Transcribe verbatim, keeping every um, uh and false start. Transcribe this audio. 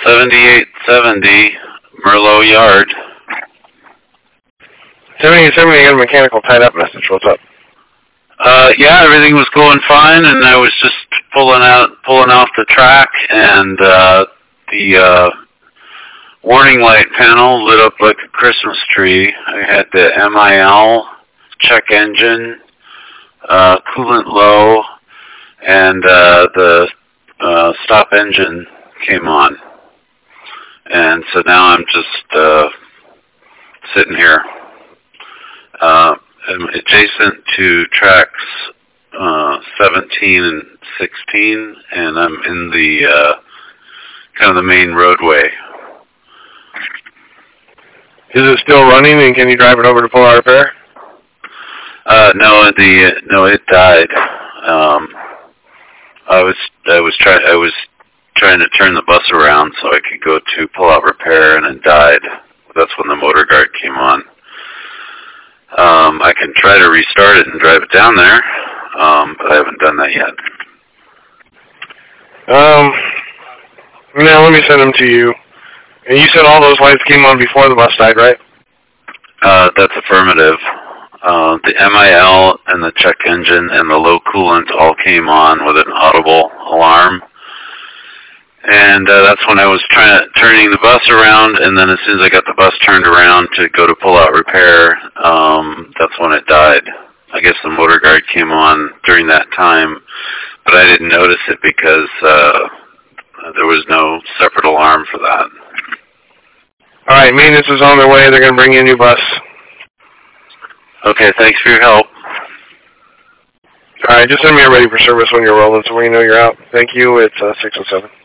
seventy-eight seventy, Merlot Yard. seventy-eight seventy, I got a mechanical tied up message. What's up? Uh, yeah, everything was going fine, and I was just pulling out, pulling off the track, and uh, the uh, warning light panel lit up like a Christmas tree. I had the M I L, check engine, uh, coolant low, and uh, the uh, stop engine came on. And so now I'm just uh, sitting here. Uh, I'm adjacent to tracks uh, seventeen and sixteen, and I'm in the uh, kind of the main roadway. Is it still running, and can you drive it over to Pull Out Repair? Uh, no, the no, it died. Um, I was I was trying I was trying to turn the bus around so I could go to Pull Out Repair, and it died. That's when the motor guard came on. Um, I can try to restart it and drive it down there, um, but I haven't done that yet. Um, now let me send them to you. And you said all those lights came on before the bus died, right? Uh, that's affirmative. Uh, the M I L and the check engine and the low coolant all came on with an audible alarm. And uh, that's when I was trying to, turning the bus around, and then as soon as I got the bus turned around to go to Pull Out Repair, um, that's when it died. I guess the motor guard came on during that time, but I didn't notice it because uh, there was no separate alarm for that. All right, maintenance is on their way. They're going to bring you a new bus. Okay, thanks for your help. All right, just send me a ready for service when you're rolling so we know you're out. Thank you. It's uh, six oh seven.